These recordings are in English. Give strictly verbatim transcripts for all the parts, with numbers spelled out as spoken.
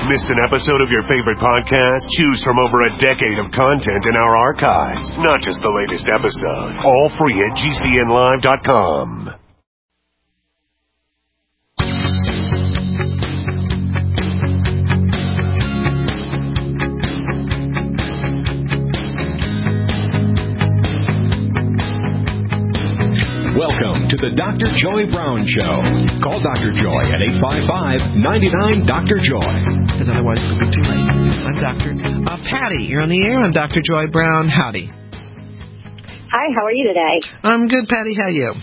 Missed an episode of your favorite podcast? Choose from over a decade of content in our archives, not just the latest episode. All free at G C N live dot com. Welcome to the Doctor Joy Brown Show. Call Doctor Joy at eight five five, nine nine, Doctor Joy. Because otherwise it'll be too late. I'm Doctor Uh, Patty, you're on the air. I'm Doctor Joy Brown. Howdy. Hi, how are you today? I'm good, Patty. How are you?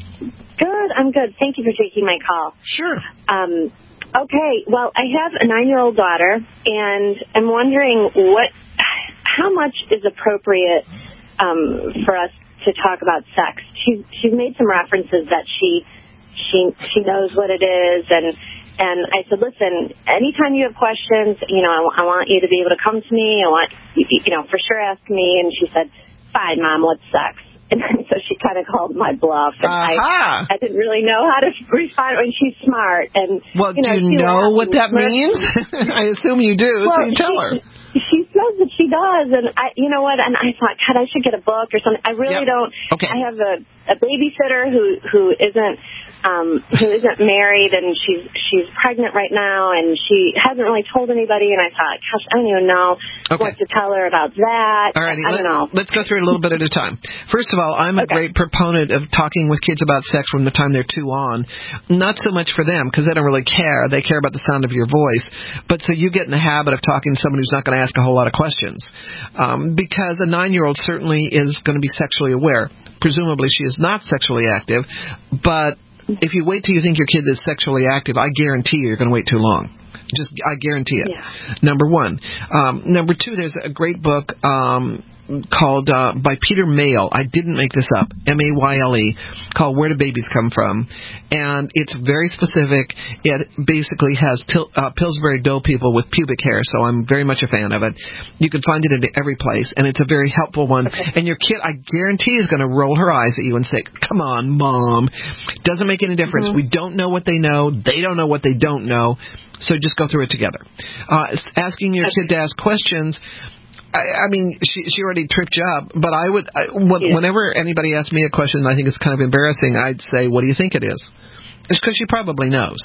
Good, I'm good. Thank you for taking my call. Sure. Um, okay, well, I have a nine-year-old daughter, and I'm wondering what, how much is appropriate um, for us to talk about sex. She she's made some references that she she she knows what it is, and and I said, listen, anytime you have questions, you know, I, I want you to be able to come to me. I want you, you know, for sure ask me. And she said, fine, Mom, what's sex? And so she kind of called my bluff, and uh-huh. I I didn't really know how to respond. And she's smart, and well, you know, do you know what that means? I assume you do. Well, so you tell she, her. She says that she does, and I, you know what? And I thought, God, I should get a book or something. I really yep. don't. Okay. I have a, a babysitter who who isn't um, who isn't married, and she's she's pregnant right now, and she hasn't really told anybody. And I thought, gosh, I don't even know okay. what to tell her about that. All righty, I, I let, don't know. Let's go through it a little bit at a time. First of all, I'm a okay. great proponent of talking with kids about sex from the time they're two on. Not so much for them, because they don't really care. They care about the sound of your voice. But so you get in the habit of talking to someone who's not going to ask a whole lot of questions. Um, because a nine-year-old certainly is going to be sexually aware. Presumably she is not sexually active, but if you wait till you think your kid is sexually active, I guarantee you you're going to wait too long. Just, I guarantee it. Yeah. Number one. Um, number two, there's a great book um, called, uh, by Peter Mayle. I didn't make this up. M A Y L E, called Where Do Babies Come From? And it's very specific. It basically has pil- uh, Pillsbury Dough people with pubic hair, so I'm very much a fan of it. You can find it in every place, and it's a very helpful one. Okay. And your kid, I guarantee, is going to roll her eyes at you and say, come on, Mom. Doesn't make any difference. Mm-hmm. We don't know what they know. They don't know what they don't know. So just go through it together. Uh, asking your kid to ask questions, I, I mean, she she already tripped you up, but I would, I, when, yeah. whenever anybody asks me a question I think it's kind of embarrassing, I'd say, what do you think it is? It's because she probably knows.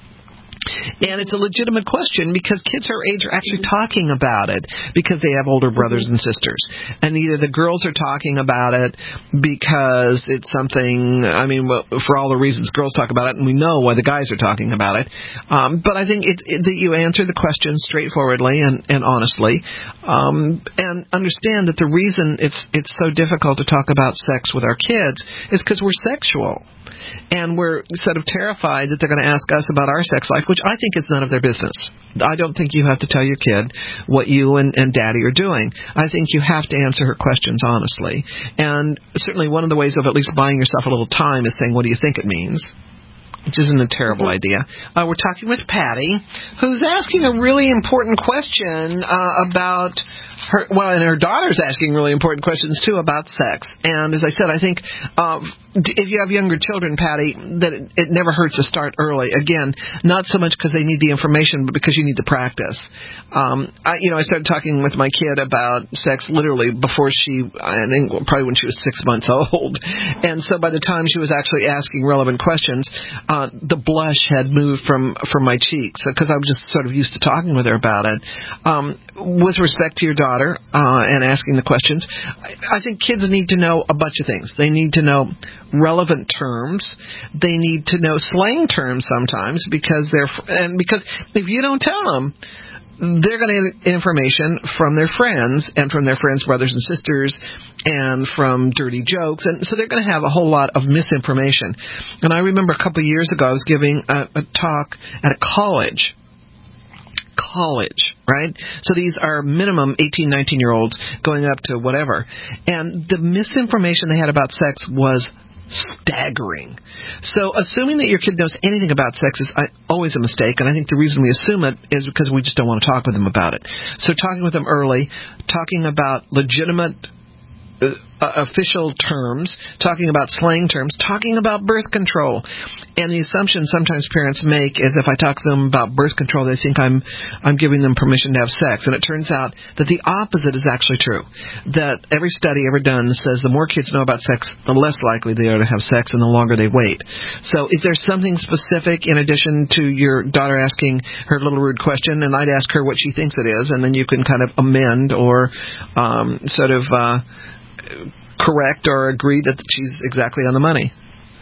And it's a legitimate question because kids her age are actually talking about it because they have older brothers and sisters. And either the girls are talking about it because it's something, I mean, well, for all the reasons girls talk about it, and we know why the guys are talking about it. Um, but I think it, it, that you answer the question straightforwardly and, and honestly, um, and understand that the reason it's it's so difficult to talk about sex with our kids is because we're sexual. And we're sort of terrified that they're going to ask us about our sex life, which I think is none of their business. I don't think you have to tell your kid what you and, and Daddy are doing. I think you have to answer her questions honestly. And certainly one of the ways of at least buying yourself a little time is saying, what do you think it means? Which isn't a terrible mm-hmm. idea. Uh, we're talking with Patty, who's asking a really important question uh, about her, well, and her daughter's asking really important questions, too, about sex. And as I said, I think uh, if you have younger children, Patty, that it, it never hurts to start early. Again, not so much because they need the information, but because you need to practice. Um, I, you know, I started talking with my kid about sex literally before she, I think probably when she was six months old. And so by the time she was actually asking relevant questions, uh, the blush had moved from, from my cheeks because I was just sort of used to talking with her about it. Um, with respect to your daughter, Uh, and asking the questions, I, I think kids need to know a bunch of things. They need to know relevant terms. They need to know slang terms sometimes because they're and because if you don't tell them, they're going to get information from their friends and from their friends' brothers and sisters and from dirty jokes. And so they're going to have a whole lot of misinformation. And I remember a couple of years ago I was giving a, a talk at a college. College, right? So these are minimum eighteen, nineteen-year-olds going up to whatever. And the misinformation they had about sex was staggering. So assuming that your kid knows anything about sex is always a mistake, and I think the reason we assume it is because we just don't want to talk with them about it. So talking with them early, talking about legitimate uh, uh, official terms, talking about slang terms, talking about birth control. And the assumption sometimes parents make is if I talk to them about birth control, they think I'm I'm giving them permission to have sex. And it turns out that the opposite is actually true. That every study ever done says the more kids know about sex, the less likely they are to have sex and the longer they wait. So is there something specific in addition to your daughter asking her little rude question? And I'd ask her what she thinks it is, and then you can kind of amend or um, sort of uh, correct or agree that she's exactly on the money.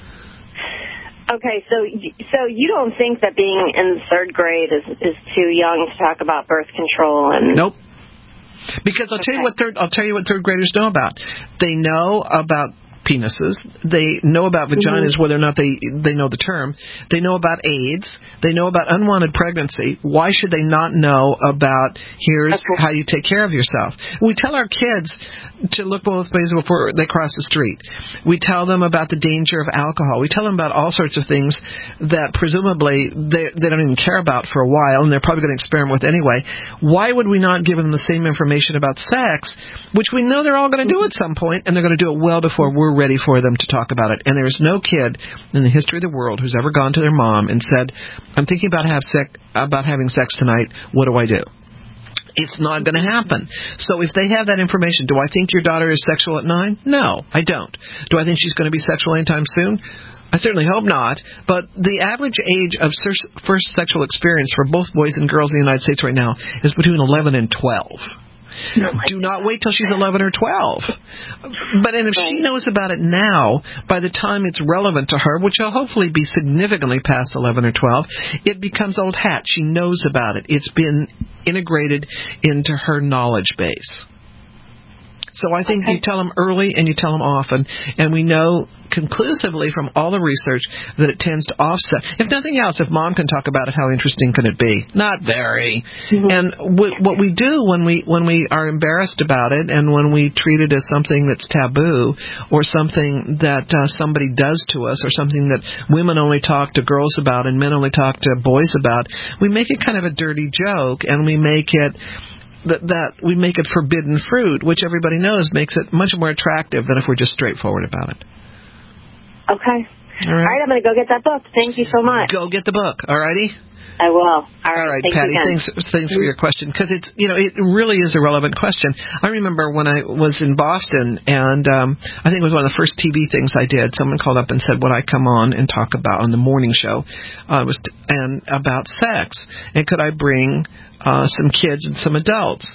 Okay, so so you don't think that being in third grade is is too young to talk about birth control and Nope. Because I'll okay. tell you what third I'll tell you what third graders know about. They know about penises. They know about vaginas, mm-hmm. whether or not they they know the term. They know about AIDS. They know about unwanted pregnancy. Why should they not know about here's okay. how you take care of yourself? We tell our kids to look both ways before they cross the street. We tell them about the danger of alcohol. We tell them about all sorts of things that presumably they, they don't even care about for a while, and they're probably going to experiment with anyway. Why would we not give them the same information about sex, which we know they're all going to do at some point, and they're going to do it well before we're ready for them to talk about it. And there's no kid in the history of the world who's ever gone to their mom and said, I'm thinking about have sex, about having sex tonight. What do I do? It's not going to happen. So if they have that information, do I think your daughter is sexual at nine? No, I don't. Do I think she's going to be sexual anytime soon? I certainly hope not. But the average age of first sexual experience for both boys and girls in the United States right now is between eleven and twelve. No, do not wait till she's eleven or twelve. But and if right. she knows about it now, by the time it's relevant to her, which will hopefully be significantly past eleven or twelve, it becomes old hat. She knows about it. It's been integrated into her knowledge base. So I think okay. you tell them early and you tell them often, and we know conclusively from all the research that it tends to offset. If nothing else, if mom can talk about it, how interesting can it be? Not very. Mm-hmm. And w- what we do when we when we are embarrassed about it and when we treat it as something that's taboo or something that uh, somebody does to us or something that women only talk to girls about and men only talk to boys about, we make it kind of a dirty joke and we make it That, that we make it forbidden fruit, which everybody knows makes it much more attractive than if we're just straightforward about it. Okay. All right, all right I'm going to go get that book. Thank you so much. Go get the book. All righty? I will. All right, All right Thank Patty, you again. thanks, thanks for your question, because it's, you know, it really is a relevant question. I remember when I was in Boston, and um, I think it was one of the first T V things I did, someone called up and said, would I come on and talk about, on the morning show, uh, was t- and about sex, and could I bring uh, some kids and some adults?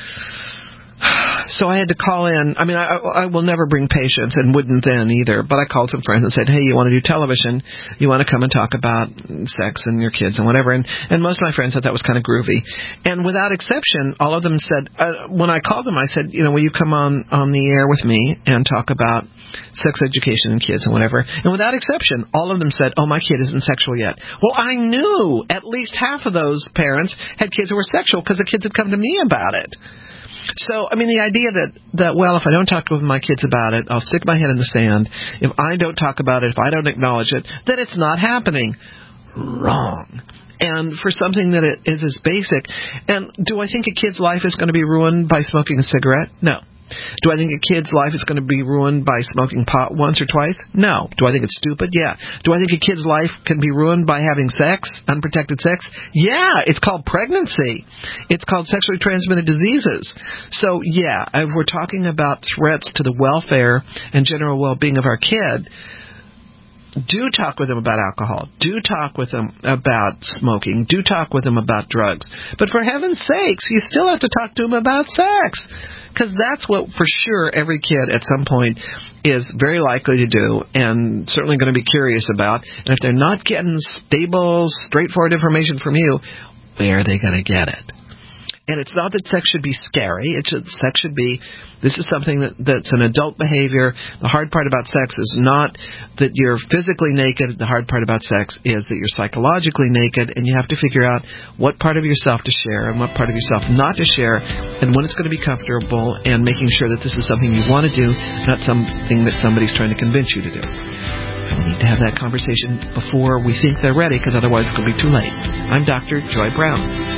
So I had to call in. I mean, I, I will never bring patients and wouldn't then either, but I called some friends and said, hey, you want to do television? You want to come and talk about sex and your kids and whatever? And, and most of my friends thought that was kind of groovy. And without exception, all of them said, uh, when I called them, I said, you know, will you come on, on the air with me and talk about sex education and kids and whatever? And without exception, all of them said, oh, my kid isn't sexual yet. Well, I knew at least half of those parents had kids who were sexual because the kids had come to me about it. So, I mean, the idea that, that, well, if I don't talk to my kids about it, I'll stick my head in the sand. If I don't talk about it, if I don't acknowledge it, then it's not happening. Wrong. And for something that it is as basic. And do I think a kid's life is going to be ruined by smoking a cigarette? No. Do I think a kid's life is going to be ruined by smoking pot once or twice? No. Do I think it's stupid? Yeah. Do I think a kid's life can be ruined by having sex, unprotected sex? Yeah. It's called pregnancy. It's called sexually transmitted diseases. So, yeah, if we're talking about threats to the welfare and general well-being of our kid, do talk with them about alcohol. Do talk with them about smoking. Do talk with them about drugs. But for heaven's sakes, you still have to talk to them about sex. Because that's what, for sure, every kid at some point is very likely to do and certainly going to be curious about. And if they're not getting stable, straightforward information from you, where are they going to get it? And it's not that sex should be scary. It's that sex should be, this is something that, that's an adult behavior. The hard part about sex is not that you're physically naked. The hard part about sex is that you're psychologically naked, and you have to figure out what part of yourself to share and what part of yourself not to share, and when it's going to be comfortable, and making sure that this is something you want to do, not something that somebody's trying to convince you to do. We need to have that conversation before we think they're ready, because otherwise it's going to be too late. I'm Doctor Joy Brown.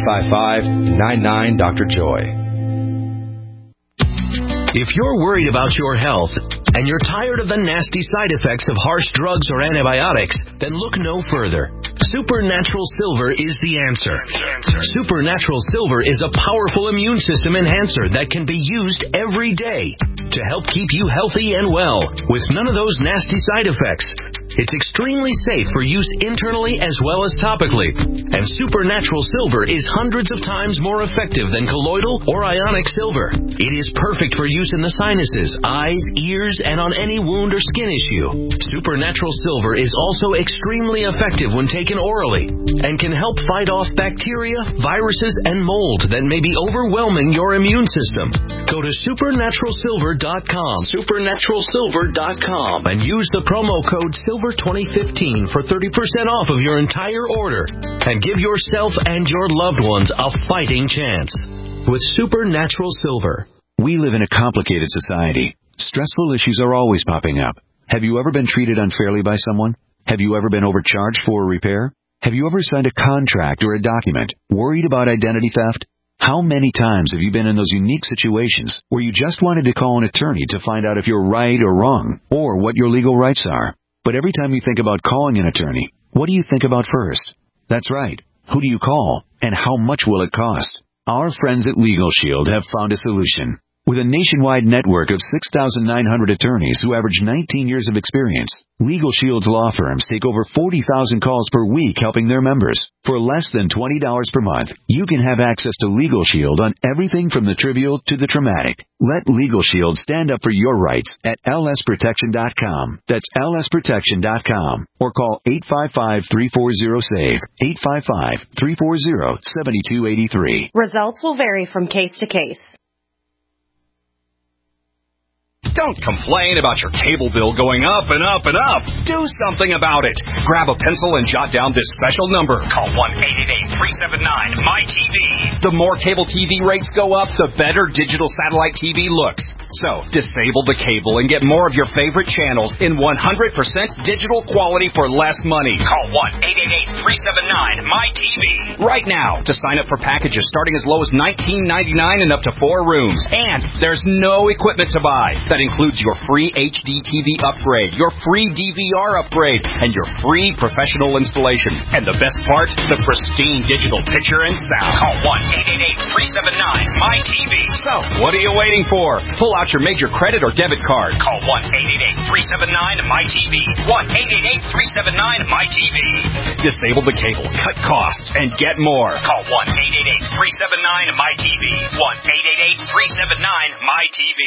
five five, nine nine, Doctor Joy. If you're worried about your health and you're tired of the nasty side effects of harsh drugs or antibiotics, then look no further. Supernatural Silver is the answer. Supernatural Silver is a powerful immune system enhancer that can be used every day to help keep you healthy and well with none of those nasty side effects. It's extremely safe for use internally as well as topically. And Supernatural Silver is hundreds of times more effective than colloidal or ionic silver. It is perfect for use in the sinuses, eyes, ears, and on any wound or skin issue. Supernatural Silver is also extremely effective when taken orally and can help fight off bacteria, viruses, and mold that may be overwhelming your immune system. Go to supernatural silver dot com, supernatural silver dot com, and use the promo code silver twenty fifteen for thirty percent off of your entire order and give yourself and your loved ones a fighting chance with Supernatural Silver. We live in a complicated society. Stressful issues are always popping up. Have you ever been treated unfairly by someone? Have you ever been overcharged for a repair? Have you ever signed a contract or a document worried about identity theft? How many times have you been in those unique situations where you just wanted to call an attorney to find out if you're right or wrong or what your legal rights are? But every time you think about calling an attorney, what do you think about first? That's right. Who do you call, and how much will it cost? Our friends at Legal Shield have found a solution. With a nationwide network of six thousand nine hundred attorneys who average nineteen years of experience, Legal Shield's law firms take over forty thousand calls per week helping their members. For less than twenty dollars per month, you can have access to Legal Shield on everything from the trivial to the traumatic. Let Legal Shield stand up for your rights at L S protection dot com. That's L S protection dot com. Or call eight five five, three four zero, S A V E, eight five five, three four zero, seven two eight three. Results will vary from case to case. Don't complain about your cable bill going up and up and up. Do something about it. Grab a pencil and jot down this special number. Call one eight eight eight, three seven nine, M Y T V. The more cable T V rates go up, the better digital satellite T V looks. So, disable the cable and get more of your favorite channels in one hundred percent digital quality for less money. Call one eight eight eight, three seven nine, M Y T V right now to sign up for packages starting as low as nineteen ninety-nine and up to four rooms. And there's no equipment to buy. That includes your free H D T V upgrade, your free D V R upgrade, and your free professional installation. And the best part, the pristine digital picture and sound. Call one eight eight eight, three seven nine, M Y T V. So, what are you waiting for? Pull out your major credit or debit card. Call one eight eight eight, three seven nine, M Y T V. one eight eight eight, three seven nine, M Y T V. Disable the cable, cut costs, and get more. Call one eight eight eight, three seven nine, M Y T V. one eight eight eight, three seven nine, M Y T V.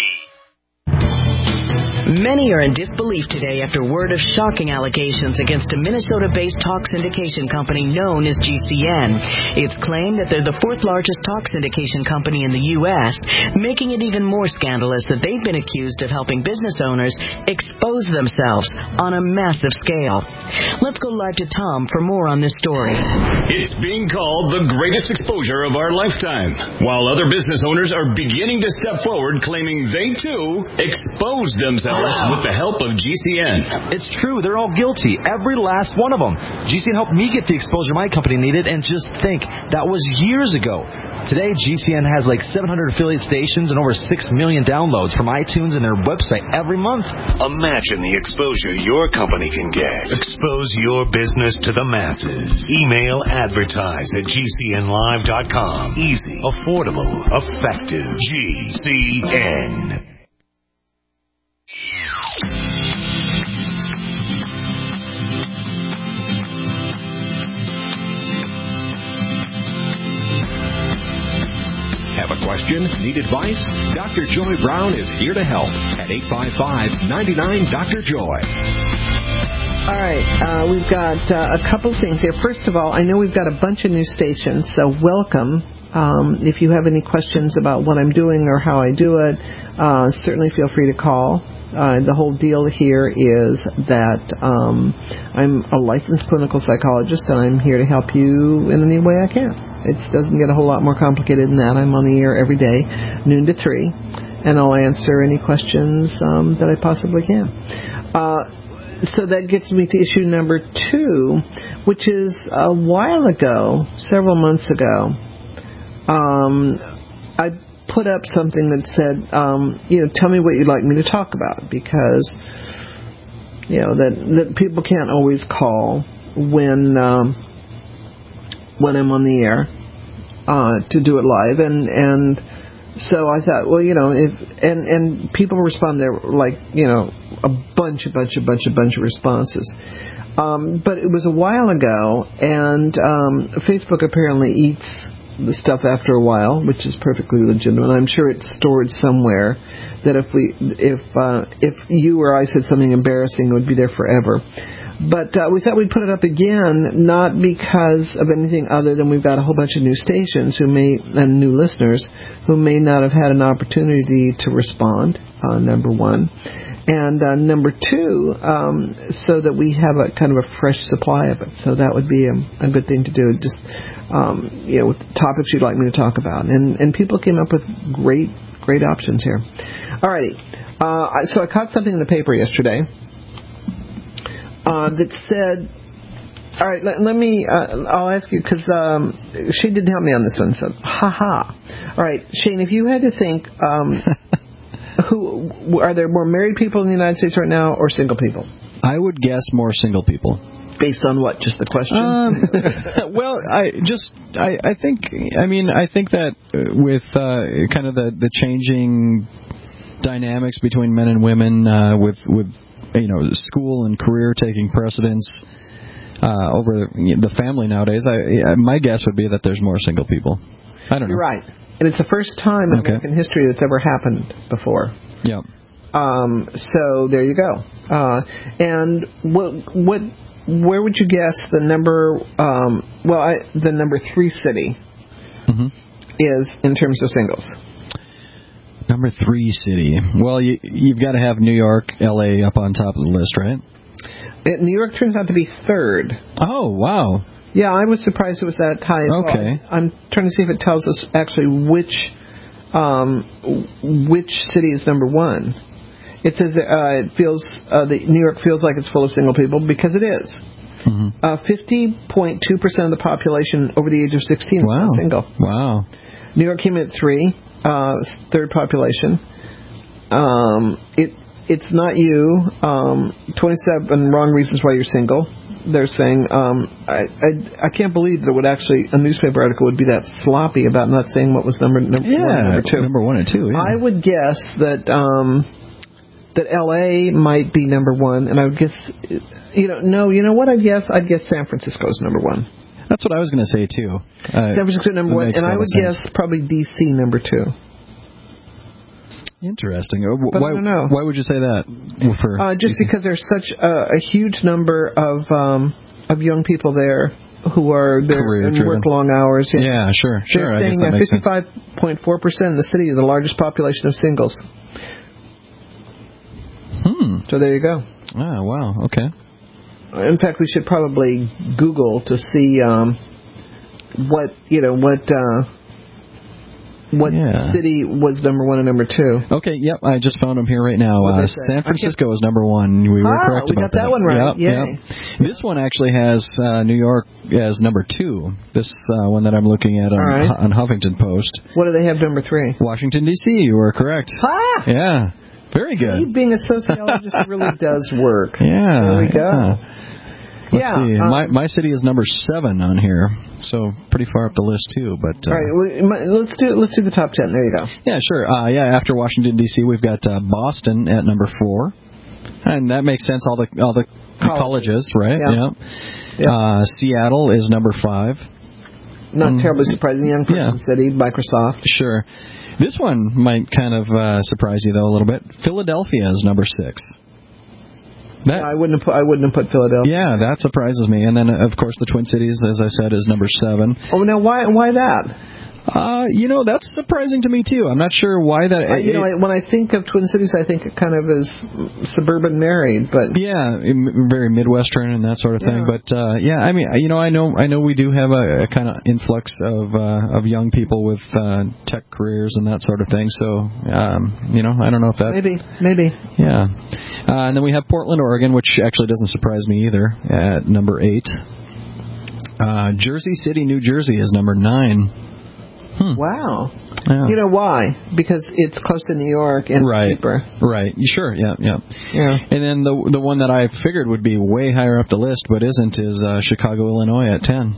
Many are in disbelief today after word of shocking allegations against a Minnesota-based talk syndication company known as G C N. It's claimed that they're the fourth largest talk syndication company in the U S, making it even more scandalous that they've been accused of helping business owners expose themselves on a massive scale. Let's go live to Tom for more on this story. It's being called the greatest exposure of our lifetime, while other business owners are beginning to step forward claiming they, too, exposed themselves with the help of G C N. It's true. They're all guilty. Every last one of them. G C N helped me get the exposure my company needed, and just think, that was years ago. Today, G C N has like seven hundred affiliate stations and over six million downloads from iTunes and their website every month. Imagine the exposure your company can get. Expose your business to the masses. Email advertise at G C N live dot com. Easy, affordable, effective. G C N. Have a question? Need advice? Doctor Joy Brown is here to help at eight five five, nine nine, Doctor Joy. All right, uh, we've got uh, a couple things here. First of all, I know we've got a bunch of new stations, so welcome. Um, if you have any questions about what I'm doing or how I do it, uh, certainly feel free to call. Uh, the whole deal here is that um, I'm a licensed clinical psychologist, and I'm here to help you in any way I can. It doesn't get a whole lot more complicated than that. I'm on the air every day, noon to three, and I'll answer any questions um, that I possibly can. Uh, so that gets me to issue number two, which is a while ago, several months ago, um, I put up something that said, um, you know, tell me what you'd like me to talk about, because, you know, that, that people can't always call when um, when I'm on the air uh, to do it live, and and so I thought, well, you know, if and and people respond there like, you know, a bunch, a bunch, a bunch, a bunch of responses. Um, but it was a while ago, and um, Facebook apparently eats the stuff after a while, which is perfectly legitimate. I'm sure it's stored somewhere that if we, if uh, if you or I said something embarrassing, it would be there forever. But uh, we thought we'd put it up again, not because of anything other than we've got a whole bunch of new stations who may and new listeners who may not have had an opportunity to respond. Uh, number one. And uh, number two, um, so that we have a kind of a fresh supply of it. So that would be a, a good thing to do. Just, um, you know, with topics you'd like me to talk about. And, and people came up with great, great options here. All righty. Uh, so I caught something in the paper yesterday uh, that said, all right, let, let me, uh, I'll ask you, because um, Shane didn't help me on this one. So, ha-ha. All right, Shane, if you had to think... Um, Who are there more married people in the United States right now, or single people? I would guess more single people. Based on what? Just the question? Um, well, I just I, I think I mean I think that with uh, kind of the, the changing dynamics between men and women, uh, with with you know school and career taking precedence uh, over the family nowadays, I, my guess would be that there's more single people. I don't know. You're right. And it's the first time in okay. American history that's ever happened before. Yeah. Um, so there you go. Uh, and what, what, where would you guess the number? Um, well, I, the number three city mm-hmm. is in terms of singles. Number three city. Well, you, you've got to have New York, L A up on top of the list, right? It, New York turns out to be third. Oh, wow. Yeah, I was surprised it was that high as okay. well. I'm trying to see if it tells us actually which um, which city is number one. It says that uh, it feels uh, the New York feels like it's full of single people, because it is. Mm-hmm. Uh, fifty point two percent of the population over the age of sixteen wow. is single. Wow. New York came in at three, uh, third population. Um, it it's not you. Um, twenty-seven wrong reasons why you're single. They're saying, um, I, I I can't believe that it would actually, a newspaper article would be that sloppy about not saying what was number, number yeah, one and number two. Number one and two, yeah. I would guess that um, that L A might be number one, and I would guess, you know, no, you know what I'd guess? I'd guess San Francisco's number one. That's what I was going to say, too. Uh, San Francisco number one, and I would guess probably D C number two. Interesting. But why, I don't know. Why would you say that? For uh, just D C? because there's such a, a huge number of um, of young people there who are there and work long hours. Yeah, yeah sure, sure. They're saying that fifty-five point four percent of the city is the largest population of singles. Hmm. So there you go. Ah, wow. Okay. In fact, we should probably Google to see um, what you know what. Uh, What yeah. city was number one and number two? Okay, yep, I just found them here right now. Uh, San Francisco is number one. We were ah, correct we about got that, that one right. Yep, Yay. Yep. This one actually has uh, New York as number two. This uh, one that I'm looking at on, right. on Huffington Post. What do they have number three? Washington, D C You were correct. Ah! Yeah, very good. See, being a sociologist really does work. Yeah. There we go. Yeah. Let's yeah, see. um, my my city is number seven on here, so pretty far up the list too. But uh, all right, well, let's do let's do the top ten. There you go. Yeah, sure. Uh, yeah, after Washington D C, we've got uh, Boston at number four, and that makes sense. All the all the colleges, colleges right? Yeah. yeah. Uh, Seattle is number five. Not um, terribly surprising. Young person yeah. city, Microsoft. Sure. This one might kind of uh, surprise you though a little bit. Philadelphia is number six. That, I wouldn't have put, I wouldn't have put Philadelphia. Yeah, that surprises me. And then, of course, the Twin Cities, as I said, is number seven. Oh, now why why that? Uh, you know, that's surprising to me, too. I'm not sure why that... Uh, you it, know, when I think of Twin Cities, I think it kind of is suburban married, but... Yeah, very Midwestern and that sort of thing. Yeah. But, uh, yeah, I mean, you know, I know I know we do have a, a kind of influx of uh, of young people with uh, tech careers and that sort of thing. So, um, you know, I don't know if that... Maybe, maybe. Yeah. Uh, and then we have Portland, Oregon, which actually doesn't surprise me either, at number eight. Uh, Jersey City, New Jersey is number nine. Hmm. Wow. Yeah. You know why? Because it's close to New York and right. cheaper. Right. Sure. Yeah. Yeah. Yeah. And then the the one that I figured would be way higher up the list, but isn't, is uh, Chicago, Illinois at ten.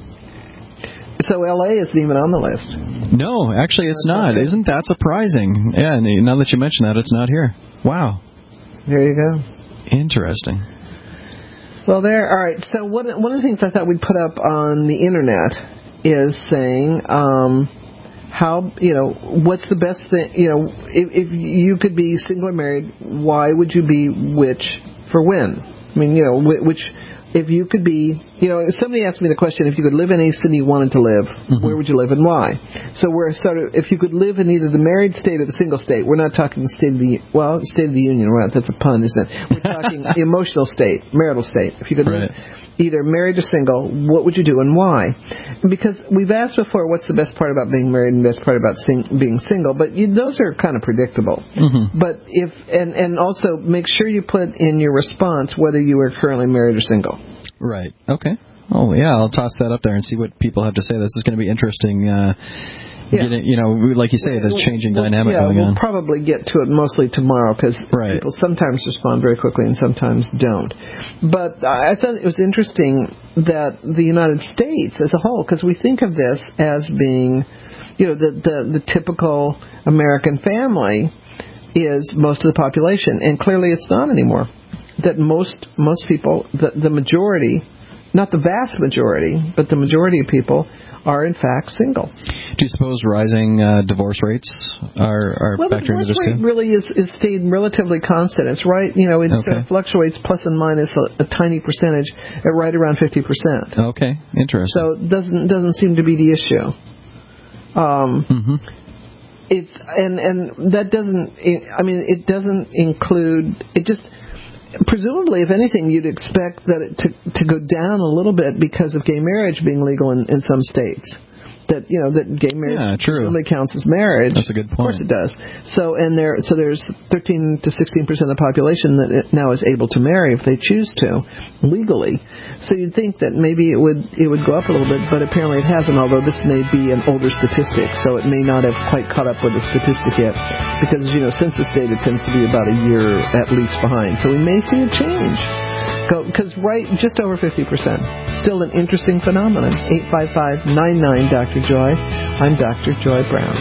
So L A isn't even on the list. No, actually, it's not. Okay. Isn't that surprising? Yeah. And now that you mention that, it's not here. Wow. There you go. Interesting. Well, there. All right. So one one of the things I thought we'd put up on the internet is saying, um, how, you know, what's the best thing, you know, if, if you could be single or married, why would you be which for when? I mean, you know, which, if you could be, you know, somebody asked me the question, if you could live in any city you wanted to live, mm-hmm. where would you live and why? So we're sort of, if you could live in either the married state or the single state, we're not talking state of the, well, state of the union, right? That's a pun, isn't it? We're talking the emotional state, marital state. If you could right. live either married or single, what would you do and why? Because we've asked before, what's the best part about being married and the best part about sing- being single? But you, those are kind of predictable. Mm-hmm. But if and, and also make sure you put in your response whether you are currently married or single. Right. Okay. Oh, yeah, I'll toss that up there and see what people have to say. This is going to be interesting. Uh, yeah. getting, you know, like you say, the changing well, dynamic yeah, going we'll on. We'll probably get to it mostly tomorrow because right. people sometimes respond very quickly and sometimes don't. But I thought it was interesting that the United States as a whole, because we think of this as being, you know, the, the, the typical American family is most of the population, and clearly it's not anymore. That most most people, the, the majority, not the vast majority, but the majority of people are in fact single. Do you suppose rising uh, divorce rates are, are well, factoring into this too? Well, the divorce rate really is, is stayed relatively constant. It's right, you know, it okay. uh, fluctuates plus and minus a, a tiny percentage at right around fifty percent. Okay, interesting. So it doesn't doesn't seem to be the issue. Um, mm-hmm. It's and and that doesn't. I mean, it doesn't include. It just. Presumably, if anything, you'd expect that it to to go down a little bit because of gay marriage being legal in, in some states. That you know that gay marriage yeah, true. only counts as marriage. That's a good point. Of course, it does. So and there, so there's thirteen to sixteen percent of the population that it now is able to marry if they choose to legally. So you'd think that maybe it would it would go up a little bit, but apparently it hasn't. Although this may be an older statistic, so it may not have quite caught up with the statistic yet, because you know census data tends to be about a year at least behind. So we may see a change. Because right, just over fifty percent. Still an interesting phenomenon. eight five five, nine nine, Doctor Joy. I'm Doctor Joy Brown.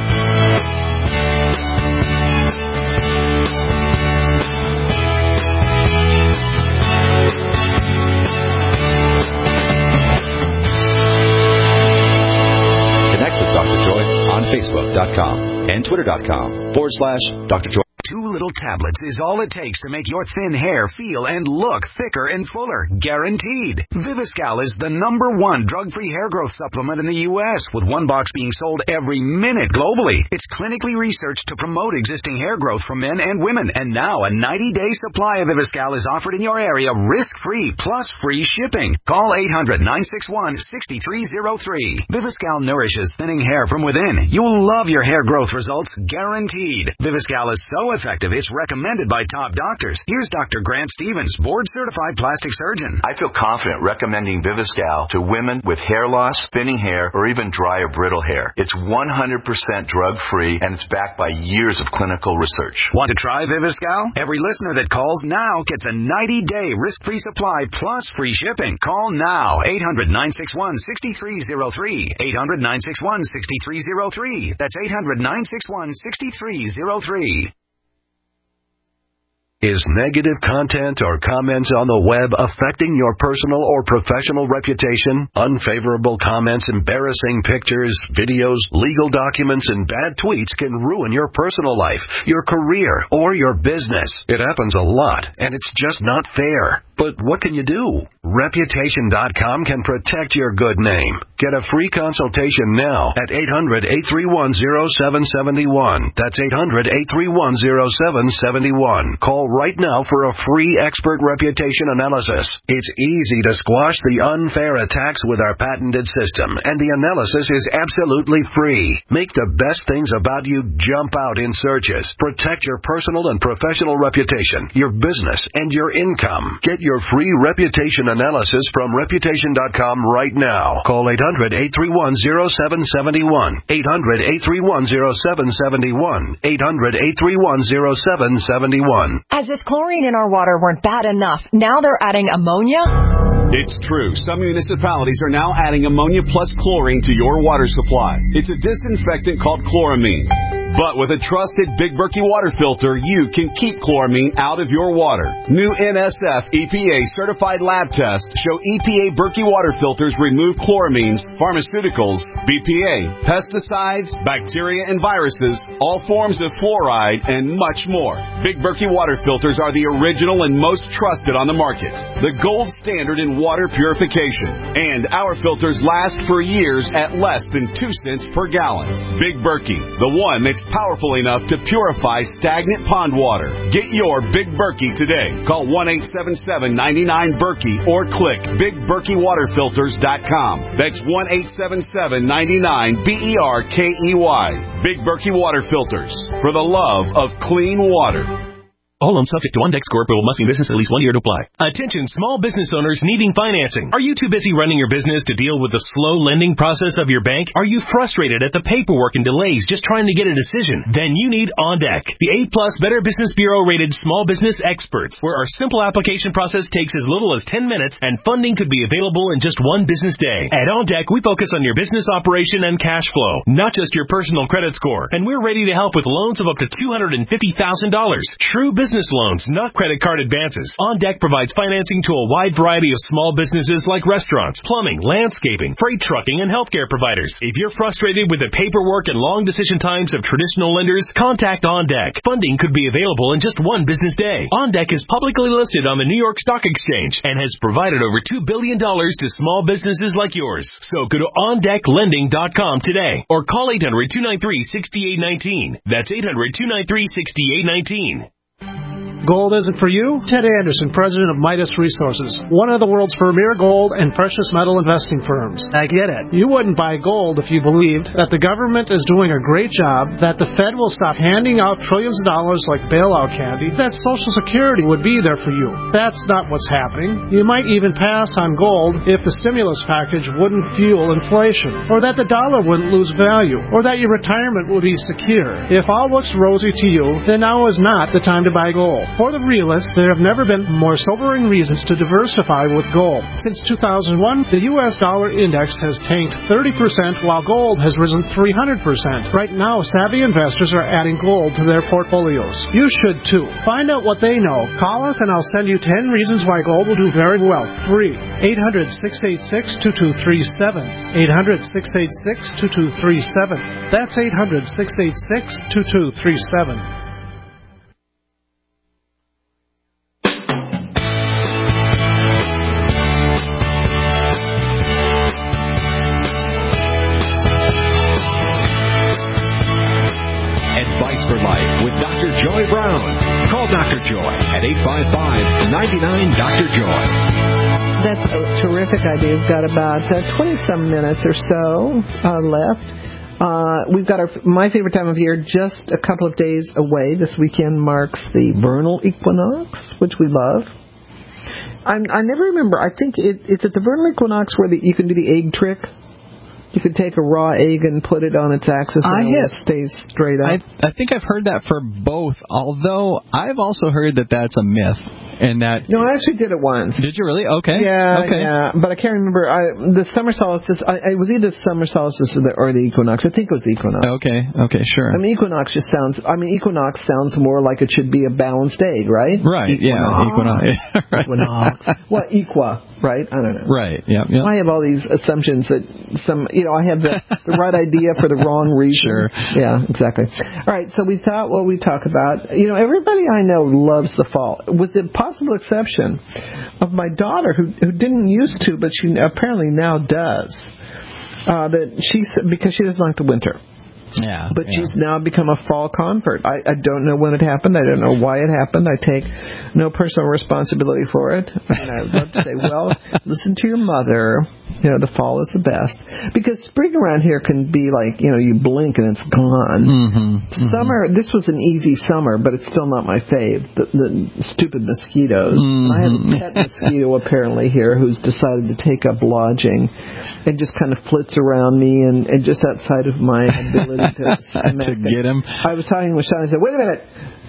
Connect with Doctor Joy on Facebook dot com and Twitter dot com forward slash Doctor Joy. Two little tablets is all it takes to make your thin hair feel and look thicker and fuller. Guaranteed. Viviscal is the number one drug-free hair growth supplement in the U S, with one box being sold every minute globally. It's clinically researched to promote existing hair growth for men and women. And now a ninety-day supply of Viviscal is offered in your area risk-free plus free shipping. Call eight hundred, nine six one, six three zero three. Viviscal nourishes thinning hair from within. You'll love your hair growth results. Guaranteed. Viviscal is so effective, it's recommended by top doctors. Here's Doctor Grant Stevens, board-certified plastic surgeon. I feel confident recommending Viviscal to women with hair loss, thinning hair, or even dry or brittle hair. It's one hundred percent drug-free, and it's backed by years of clinical research. Want to try Viviscal? Every listener that calls now gets a ninety-day risk-free supply plus free shipping. Call now, eight hundred, nine six one, six three zero three. eight hundred, nine six one, six three zero three. That's eight hundred, nine six one, six three zero three. Is negative content or comments on the web affecting your personal or professional reputation? Unfavorable comments, embarrassing pictures, videos, legal documents, and bad tweets can ruin your personal life, your career, or your business. It happens a lot, and it's just not fair. But what can you do? Reputation dot com can protect your good name. Get a free consultation now at eight hundred, eight three one, zero seven seven one. That's eight hundred, eight three one, zero seven seven one. Call right now for a free expert reputation analysis. It's easy to squash the unfair attacks with our patented system, and the analysis is absolutely free. Make the best things about you jump out in searches. Protect your personal and professional reputation, your business, and your income. Get your free reputation analysis from reputation dot com right now. Call eight hundred, eight three one, zero seven seven one. eight hundred, eight three one, zero seven seven one. eight hundred, eight three one, zero seven seven one. As if chlorine in our water weren't bad enough, now they're adding ammonia? It's true. Some municipalities are now adding ammonia plus chlorine to your water supply. It's a disinfectant called chloramine. But with a trusted Big Berkey water filter, you can keep chloramine out of your water. New N S F E P A certified lab tests show E P A Berkey water filters remove chloramines, pharmaceuticals, B P A, pesticides, bacteria and viruses, all forms of fluoride, and much more. Big Berkey water filters are the original and most trusted on the market. The gold standard in water purification. And our filters last for years at less than two cents per gallon. Big Berkey, the one that's powerful enough to purify stagnant pond water. Get your Big Berkey today. Call one eight seven seven, nine nine, Berkey or click big berkey water filters dot com. That's one eight seven seven, nine nine, B E R K E Y. Big Berkey Water Filters. For the love of clean water. All loans subject to OnDeck score approval, must be in business at least one year to apply. Attention small business owners needing financing. Are you too busy running your business to deal with the slow lending process of your bank? Are you frustrated at the paperwork and delays just trying to get a decision? Then you need OnDeck, the A plus Better Business Bureau rated small business experts, where our simple application process takes as little as ten minutes and funding could be available in just one business day. At OnDeck, we focus on your business operation and cash flow, not just your personal credit score. And we're ready to help with loans of up to two hundred fifty thousand dollars. True business Business loans, not credit card advances. OnDeck provides financing to a wide variety of small businesses like restaurants, plumbing, landscaping, freight trucking, and healthcare providers. If you're frustrated with the paperwork and long decision times of traditional lenders, contact OnDeck. Funding could be available in just one business day. OnDeck is publicly listed on the New York Stock Exchange and has provided over two billion dollars to small businesses like yours. So go to on deck lending dot com today or call eight hundred, two nine three, six eight one nine. That's eight hundred, two nine three, six eight one nine. Gold isn't for you? Ted Anderson, president of Midas Resources, one of the world's premier gold and precious metal investing firms. I get it. You wouldn't buy gold if you believed that the government is doing a great job, that the Fed will stop handing out trillions of dollars like bailout candy, that Social Security would be there for you. That's not what's happening. You might even pass on gold if the stimulus package wouldn't fuel inflation, or that the dollar wouldn't lose value, or that your retirement would be secure. If all looks rosy to you, then now is not the time to buy gold. For the realists, there have never been more sobering reasons to diversify with gold. Since two thousand one, the U S dollar index has tanked thirty percent while gold has risen three hundred percent. Right now, savvy investors are adding gold to their portfolios. You should too. Find out what they know. Call us and I'll send you ten reasons why gold will do very well. Free. eight hundred, six eight six, two two three seven. eight hundred, six eight six, two two three seven. That's eight hundred, six eight six, two two three seven. Doctor Joy at eight five five, nine nine, Doctor Joy. That's a terrific idea. We've got about uh, twenty-some minutes or so uh, left. Uh, we've got our my favorite time of year just a couple of days away. This weekend marks the vernal equinox, which we love. I'm, I never remember. I think it, it's at the vernal equinox where the, you can do the egg trick. You could take a raw egg and put it on its axis and it stays straight up. I, I think I've heard that for both, although I've also heard that that's a myth. And that No, I actually did it once. Did you really? Okay. Yeah, okay. yeah. But I can't remember. I, the summer solstice, I, it was either summer solstice or the, or the equinox. I think it was the equinox. Okay, okay, sure. I mean, equinox just sounds, I mean, equinox sounds more like it should be a balanced egg, right? Right, equinox. yeah, equinox. right. Equinox. Well, equa, right? I don't know. Right, yeah, yeah. I have all these assumptions that some, you know, I have the, the right idea for the wrong reason. Sure. Yeah, exactly. All right, so we thought what we'd talk about. You know, everybody I know loves the fall, with the possible exception of my daughter, who who didn't used to, but she apparently now does. Uh, that she because she doesn't like the winter. Yeah. But yeah. she's now become a fall convert. I, I don't know when it happened. I don't know why it happened. I take no personal responsibility for it. I mean, I would love to say, well, listen to your mother. You know, the fall is the best. Because spring around here can be like, you know, you blink and it's gone. Mm-hmm. Summer, this was an easy summer, but it's still not my fave. The, the stupid mosquitoes. Mm-hmm. I have a pet mosquito apparently here who's decided to take up lodging and just kind of flits around me and, and just outside of my ability to smack to get him. I was talking with Sean. I said, "Wait a minute,"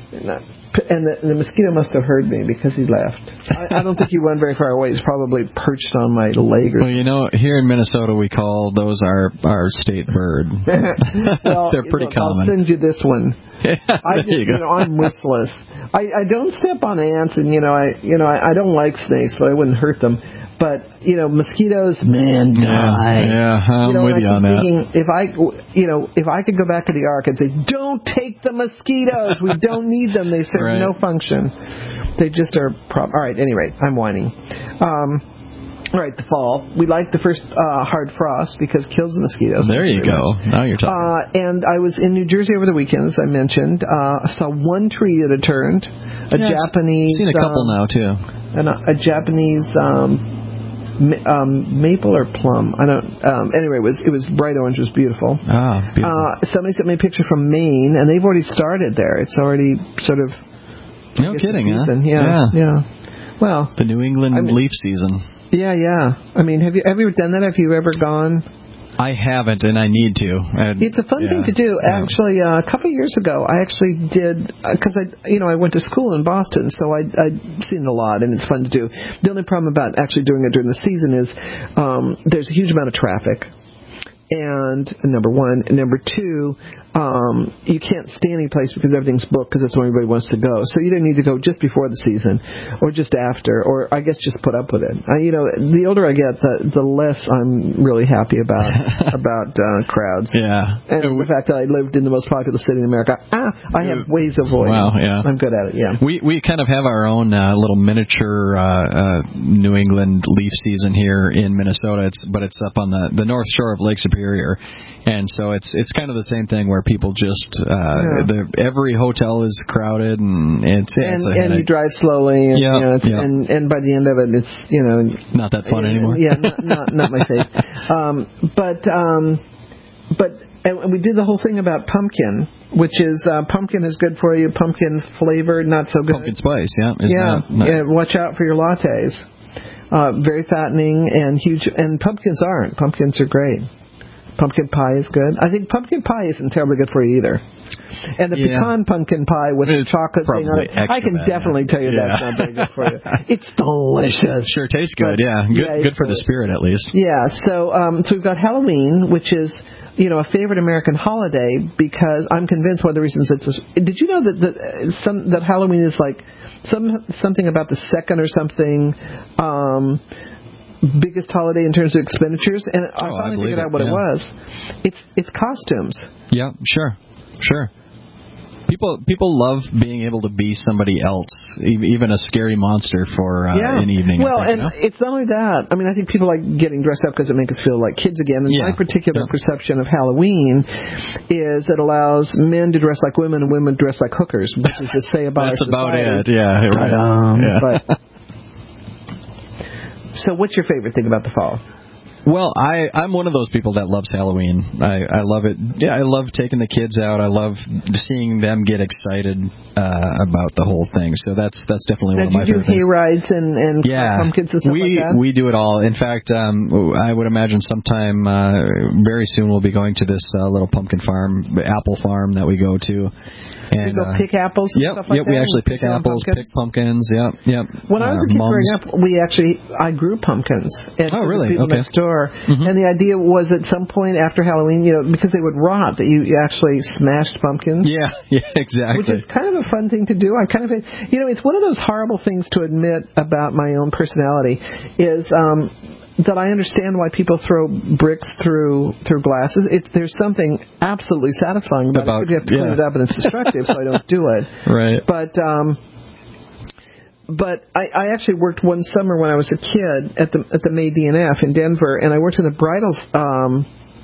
and the, the mosquito must have heard me because he left. I, I don't think he went very far away. He's probably perched on my leg. Or well, you know, here in Minnesota, we call those our our state bird. Well, they're pretty look, common. I'll send you this one. Yeah, I just, you you, know, I'm wistless. I, I don't step on ants, and you know, I you know, I, I don't like snakes, but I wouldn't hurt them. But, you know, mosquitoes, man, die. Yeah, yeah I'm you know, with you on that. Thinking, if I, you know, if I could go back to the Ark and say, don't take the mosquitoes. We don't need them. They serve right. no function. They just are, prob- all right, anyway, I'm whining. Um, all right, the fall. We like the first uh, hard frost because it kills the mosquitoes. There you go. Now you're talking. Uh, and I was in New Jersey over the weekend, as I mentioned. Uh, I saw one tree that had turned. A yeah, Japanese. I've seen a couple um, now, too. And a, a Japanese... Um, Um, maple or plum? I don't. Um, anyway, it was it was bright orange. It was beautiful. Ah, beautiful. Uh, somebody sent me a picture from Maine, and they've already started there. It's already sort of. No kidding, huh? Yeah, yeah, yeah. Well, the New England I mean, leaf season. Yeah, yeah. I mean, have you have you ever done that? Have you ever gone? I haven't, and I need to. And, it's a fun yeah, thing to do. yeah. Actually, uh, a couple of years ago, I actually did because I, you know, I went to school in Boston, so I I'd seen it a lot, and it's fun to do. The only problem about actually doing it during the season is um, there's a huge amount of traffic. And number one, and number two, um, you can't stay any place because everything's booked because that's where everybody wants to go. So you don't need to go just before the season, or just after, or I guess just put up with it. I, you know, the older I get, the the less I'm really happy about about uh, crowds. Yeah, and the fact that I lived in the most popular city in America, ah, I have ways of avoiding. Wow, yeah, I'm good at it. Yeah, we we kind of have our own uh, little miniature uh, uh, New England leaf season here in Minnesota. It's but it's up on the the north shore of Lake Superior. And so it's it's kind of the same thing where people just uh, yeah. the, every hotel is crowded and it's and, it's a and you drive slowly and yep, you know, it's, yep. and and by the end of it it's you know not that fun anymore. Yeah, not not, not my fave. Um, but um, but and we did the whole thing about pumpkin, which is uh, pumpkin is good for you. Pumpkin flavored, not so good. Pumpkin spice, yeah, is yeah, not, not... yeah. Watch out for your lattes. Uh, very fattening and huge. And pumpkins aren't. Pumpkins are great. Pumpkin pie is good. I think pumpkin pie isn't terribly good for you either. And the yeah. pecan pumpkin pie with the chocolate thing on it, I can bad, definitely tell you yeah. that's not very good for you. It's delicious. Sure tastes good, but, yeah. Good, yeah, good for the spirit at least. Yeah, so um, so we've got Halloween, which is, you know, a favorite American holiday because I'm convinced one of the reasons it's... Did you know that the, some that Halloween is like some something about the second or something... Um, biggest holiday in terms of expenditures, and I oh, finally I figured out it, what yeah. it was. It's it's costumes. Yeah, sure, sure. People people love being able to be somebody else, even a scary monster for uh, yeah. an evening. Well, think, and you know? it's not only that. I mean, I think people like getting dressed up because it makes us feel like kids again. And yeah. my particular yeah. perception of Halloween is it allows men to dress like women and women to dress like hookers, which is to say about That's our about society. it. Yeah, right. Um, yeah. But, so what's your favorite thing about the fall? Well, I, I'm one of those people that loves Halloween. I, I love it. Yeah, I love taking the kids out. I love seeing them get excited uh, about the whole thing. So that's that's definitely now, one of my favorite things. Do you do hay rides and, and yeah, pumpkins and stuff we, like that? we do it all. In fact, um, I would imagine sometime uh, very soon we'll be going to this uh, little pumpkin farm, apple farm that we go to. And, you go uh, pick apples and yep, stuff like yep, that? we actually pick, pick apples, pick pumpkins, yep, yep. When I was a uh, kid mums. growing up, we actually, I grew pumpkins. At oh, really? People okay. next door. Mm-hmm. And the idea was at some point after Halloween, you know, because they would rot, that you, you actually smashed pumpkins. Yeah, yeah, exactly. Which is kind of a fun thing to do. I kind of, you know, it's one of those horrible things to admit about my own personality is, um, that I understand why people throw bricks through through glasses. It, there's something absolutely satisfying about, about it. You have to clean yeah. it up, and it's destructive, so I don't do it. Right. But um, but I, I actually worked one summer when I was a kid at the at the May D N F in Denver, and I worked in the bridal um,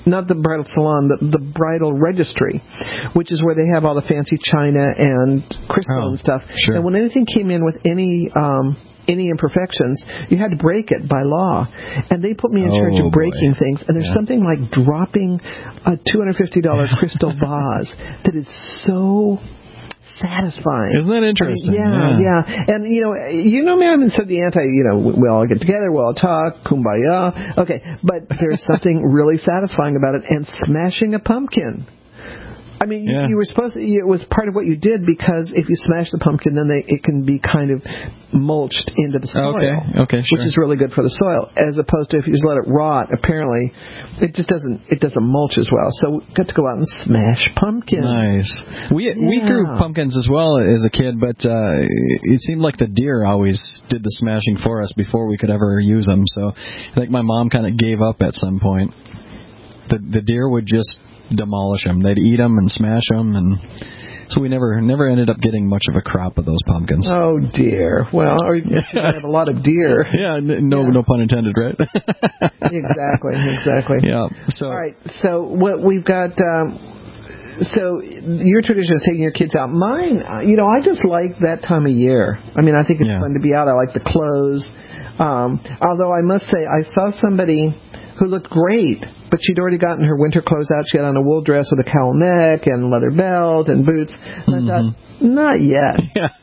not the bridal salon, the, the bridal registry, which is where they have all the fancy china and crystal Oh, and stuff. sure. And when anything came in with any um, any imperfections, you had to break it by law. And they put me in charge Oh, of breaking boy. things. And there's Yeah. something like dropping a two hundred fifty dollars crystal vase that is so satisfying. Isn't that interesting? Yeah, yeah, And, you know, you know me, I'm so the anti, you know, we all get together, we all talk, kumbaya. Okay, but there's something really satisfying about it. And smashing a pumpkin. I mean, Yeah. you, you were supposed to, it was part of what you did, because if you smash the pumpkin, then they, it can be kind of mulched into the soil. Okay, okay, sure. Which is really good for the soil, as opposed to if you just let it rot, apparently, it just doesn't, it doesn't mulch as well. So we got to go out and smash pumpkins. Nice. We we Yeah. grew pumpkins as well as a kid, but uh, it seemed like the deer always did the smashing for us before we could ever use them. So I think my mom kind of gave up at some point. The the deer would just demolish them. They'd eat them and smash them, and so we never never ended up getting much of a crop of those pumpkins. Oh dear. Well, or you have a lot of deer. Yeah, n- no no pun intended, right? Exactly, exactly. Yeah. So all right. So what we've got. Um, So your tradition is taking your kids out. Mine, uh, you know, I just like that time of year. I mean, I think it's Yeah. fun to be out. I like the clothes. Um, although I must say, I saw somebody who looked great, but she'd already gotten her winter clothes out. She had on a wool dress with a cowl neck and leather belt and boots. And Mm-hmm. I thought, not yet.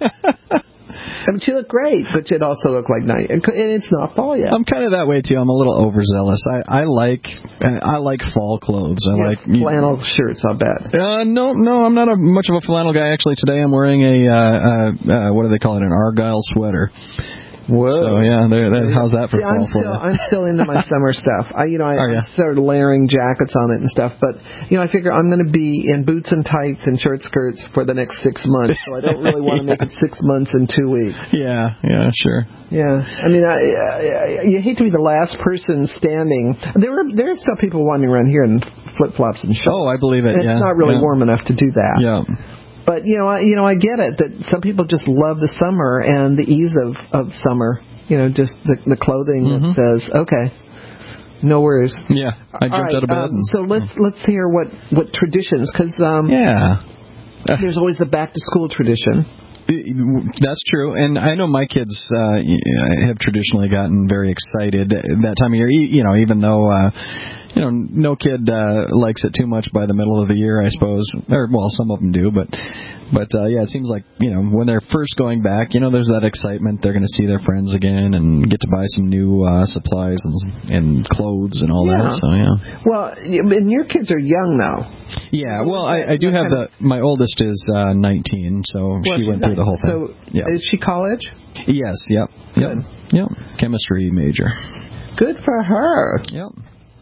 I mean, she looked great, but she'd also look like night. And it's not fall yet. I'm kind of that way too. I'm a little overzealous. I I like I like fall clothes. I You like have flannel shirts, I'll bet. Uh, no, no, I'm not a, much of a flannel guy. Actually, today I'm wearing a uh, uh, uh, what do they call it? An Argyle sweater. Whoa. So yeah, there, there, how's that for See, fall I'm for still, you? I'm still into my summer stuff. I, you know, I, Are ya? I started layering jackets on it and stuff. But you know, I figure I'm going to be in boots and tights and short skirts for the next six months. So I don't really want to Yeah. make it six months in two weeks. Yeah, yeah, sure. Yeah, I mean, I, I, you hate to be the last person standing. There are there are still people wandering around here in flip flops and shorts. Oh, I believe it. And yeah, it's not really yeah. warm enough to do that. Yeah. But you know, I, you know, I get it that some people just love the summer and the ease of, of summer. You know, just the the clothing Mm-hmm. that says, okay, no worries. Yeah, I jumped All right, out of bed. um, and, so let's let's hear what what traditions, because um, yeah, there's always the back to school tradition. That's true, and I know my kids uh, have traditionally gotten very excited that time of year. You know, even though uh, you know no kid uh, likes it too much by the middle of the year, I suppose, or well, some of them do, but. But, uh, yeah, it seems like, you know, when they're first going back, you know, there's that excitement. They're going to see their friends again and get to buy some new uh, supplies and, and clothes and all Yeah. that. So, yeah. Well, and your kids are young now. Yeah, well, I, I do have the, my oldest is uh, nineteen, so she went through the whole thing. So, yeah. is she college? Yes, yep. Yep. Yep. Chemistry major. Good for her. Yep.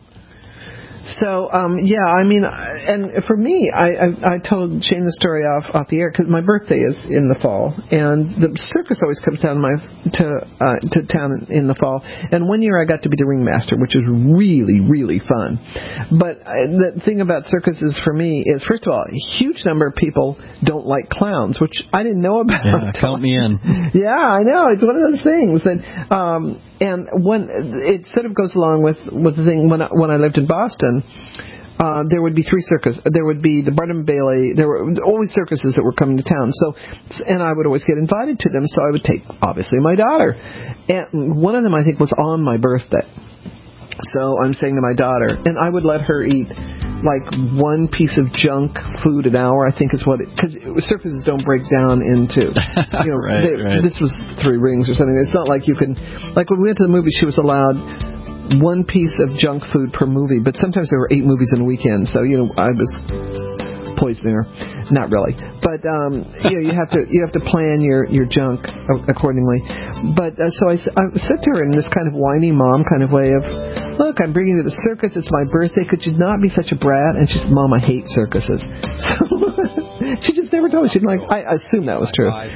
So, um, yeah, I mean, and for me, I, I, I told Shane the story off, off the air because my birthday is in the fall, and the circus always comes down my to uh, to town in the fall. And one year I got to be the ringmaster, which was really, really fun. But I, the thing about circuses for me is, first of all, a huge number of people don't like clowns, which I didn't know about. Yeah, count me in. Yeah, I know. It's one of those things that, um, and when it sort of goes along with, with the thing when I, when I lived in Boston, uh, there would be three circuses. There would be the Barnum Bailey. There were always circuses that were coming to town. So, and I would always get invited to them. So I would take obviously my daughter, and one of them I think was on my birthday. So I'm saying to my daughter, and I would let her eat like one piece of junk food an hour, I think is what it, because circuses don't break down into, you know, right, they, right. this was Three Rings or something. It's not like you can, like when we went to the movie, she was allowed one piece of junk food per movie, but sometimes there were eight movies in a weekend, so, you know, I was poisoning her. Not really, but um, you know, you have to you have to plan your, your junk accordingly. But uh, so I, I said to her in this kind of whiny mom kind of way of, look, I'm bringing you to the circus. It's my birthday. Could you not be such a brat? And she said, Mom, I hate circuses. So she just never told me. She didn't like. I assume that was true. So,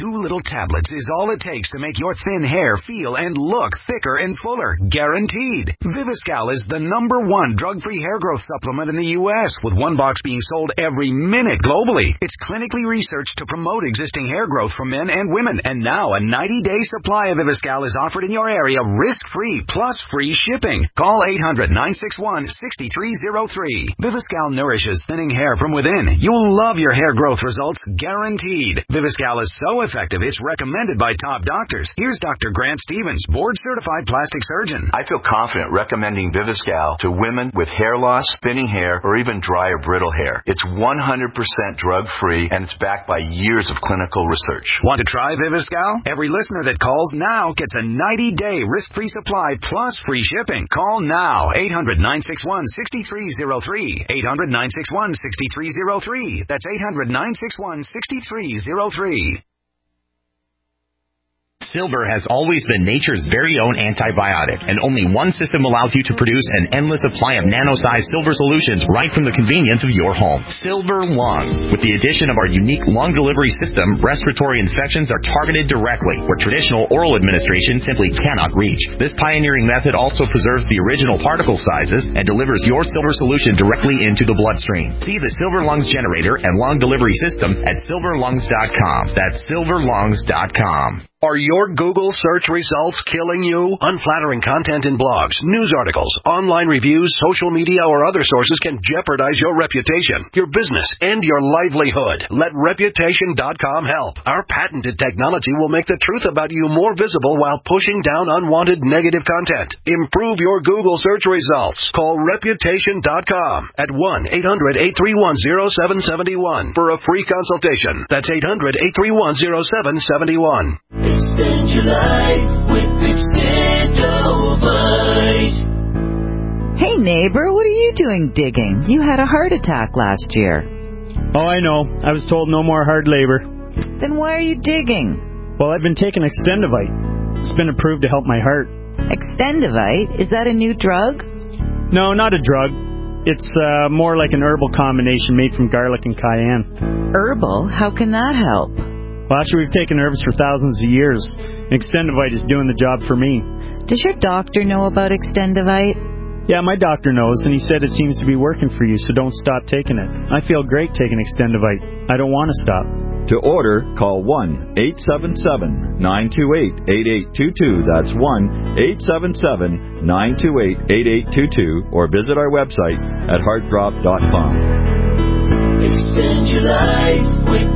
Two little tablets is all it takes to make your thin hair feel and look thicker and fuller. Guaranteed. Viviscal is the number one drug-free hair growth supplement in the U S, with one box being sold every minute globally. It's clinically researched to promote existing hair growth for men and women. And now a ninety-day supply of Viviscal is offered in your area risk-free plus free shipping. Call eight hundred, nine six one, six three zero three. Viviscal nourishes thinning hair from within. You'll love your hair growth results, guaranteed. Viviscal is so effective, it's recommended by top doctors. Here's Doctor Grant Stevens, board-certified plastic surgeon. I feel confident recommending Viviscal to women with hair loss, thinning hair, or even dry or brittle hair. It's one hundred percent drug-free, and it's backed by years of clinical research. Want to try Viviscal? Every listener that calls now gets a ninety-day risk-free supply plus free shipping. Call now, eight hundred, nine six one, six three zero three. eight hundred, nine six one, six three zero three. That's eight hundred, nine six one, six three zero three. Silver has always been nature's very own antibiotic, and only one system allows you to produce an endless supply of nano-sized silver solutions right from the convenience of your home. Silver Lungs. With the addition of our unique lung delivery system, respiratory infections are targeted directly, where traditional oral administration simply cannot reach. This pioneering method also preserves the original particle sizes and delivers your silver solution directly into the bloodstream. See the Silver Lungs generator and lung delivery system at silver lungs dot com. That's silver lungs dot com. Are your Google search results killing you? Unflattering content in blogs, news articles, online reviews, social media, or other sources can jeopardize your reputation, your business, and your livelihood. Let reputation dot com help. Our patented technology will make the truth about you more visible while pushing down unwanted negative content. Improve your Google search results. Call reputation dot com at one eight hundred, eight three one, zero seven seven one for a free consultation. That's eight hundred, eight three one, zero seven seven one. Extend your life with Extendovite. Hey neighbor, what are you doing digging? You had a heart attack last year. Oh, I know. I was told no more hard labor. Then why are you digging? Well, I've been taking Extendovite. It's been approved to help my heart. Extendovite? Is that a new drug? No, not a drug. It's uh, more like an herbal combination made from garlic and cayenne. Herbal? How can that help? Well, actually, we've taken herbs for thousands of years. Extendovite is doing the job for me. Does your doctor know about Extendovite? Yeah, my doctor knows, and he said it seems to be working for you, so don't stop taking it. I feel great taking Extendovite. I don't want to stop. To order, call one eight seven seven, nine two eight, eight eight two two. That's one eight seven seven, nine two eight, eight eight two two, or visit our website at heartdrop dot com. Extend your life with